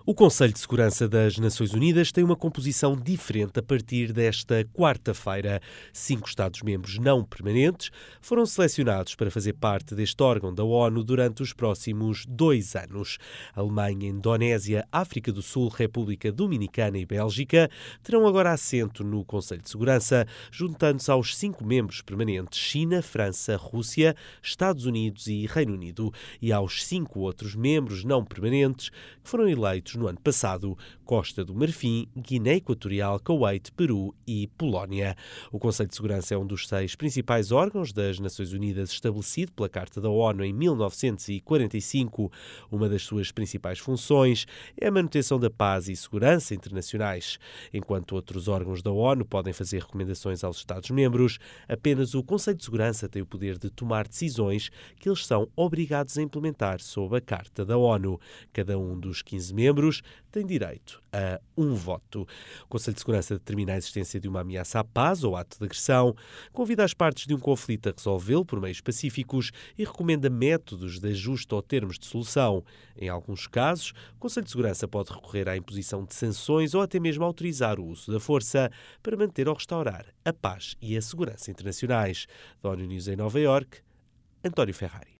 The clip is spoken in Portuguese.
O Conselho de Segurança das Nações Unidas tem uma composição diferente a partir desta quarta-feira. 5 Estados-membros não permanentes foram selecionados para fazer parte deste órgão da ONU durante os próximos 2 anos. Alemanha, Indonésia, África do Sul, República Dominicana e Bélgica terão agora assento no Conselho de Segurança, juntando-se aos 5 membros permanentes: China, França, Rússia, Estados Unidos e Reino Unido, e aos 5 outros membros não permanentes que foram eleitos no ano passado: Costa do Marfim, Guiné Equatorial, Kuwait, Peru e Polónia. O Conselho de Segurança é um dos 6 principais órgãos das Nações Unidas estabelecido pela Carta da ONU em 1945. Uma das suas principais funções é a manutenção da paz e segurança internacionais. Enquanto outros órgãos da ONU podem fazer recomendações aos Estados-membros, apenas o Conselho de Segurança tem o poder de tomar decisões que eles são obrigados a implementar sob a Carta da ONU. Cada um dos 15 membros tem direito a um voto. O Conselho de Segurança determina a existência de uma ameaça à paz ou ato de agressão, convida as partes de um conflito a resolvê-lo por meios pacíficos e recomenda métodos de ajuste ou termos de solução. Em alguns casos, o Conselho de Segurança pode recorrer à imposição de sanções ou até mesmo autorizar o uso da força para manter ou restaurar a paz e a segurança internacionais. Da ONU News em Nova Iorque, António Ferrari.